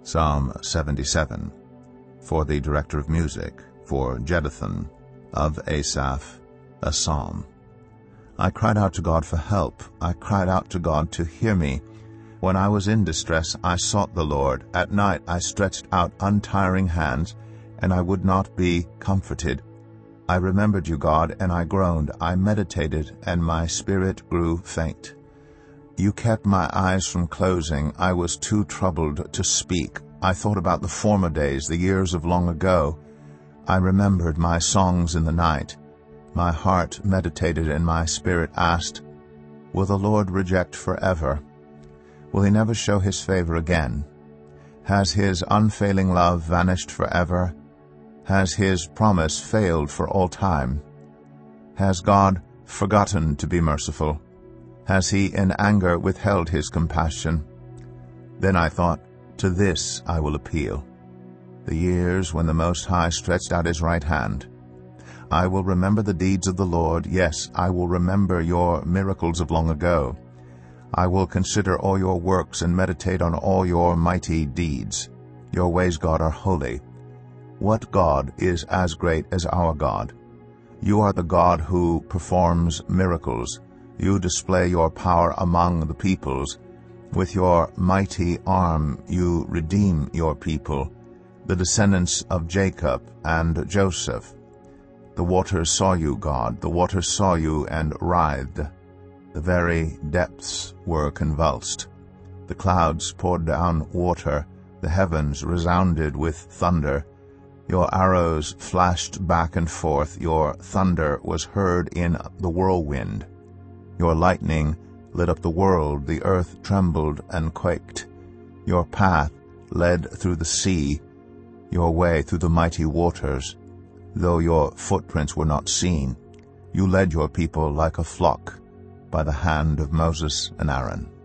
Psalm 77, for the director of music, for Jeduthun, of Asaph, a psalm. I cried out to God for help. I cried out to God to hear me. When I was in distress, I sought the Lord. At night I stretched out untiring hands, and I would not be comforted. I remembered you, God, and I groaned. I meditated, and my spirit grew faint. You kept my eyes from closing. I was too troubled to speak. I thought about the former days, the years of long ago. I remembered my songs in the night. My heart meditated, and my spirit asked, will the Lord reject forever? Will he never show his favor again? Has his unfailing love vanished forever? Has his promise failed for all time? Has God forgotten to be merciful? Has he in anger withheld his compassion? Then I thought, to this I will appeal, the years when the Most High stretched out his right hand. I will remember the deeds of the Lord. Yes, I will remember your miracles of long ago. I will consider all your works and meditate on all your mighty deeds. Your ways, God, are holy. What God is as great as our God? You are the God who performs miracles. You display your power among the peoples. With your mighty arm you redeem your people, the descendants of Jacob and Joseph. The waters saw you, God. The waters saw you and writhed. The very depths were convulsed. The clouds poured down water. The heavens resounded with thunder. Your arrows flashed back and forth. Your thunder was heard in the whirlwind. Your lightning lit up the world. The earth trembled and quaked. Your path led through the sea, your way through the mighty waters. Though your footprints were not seen, you led your people like a flock by the hand of Moses and Aaron.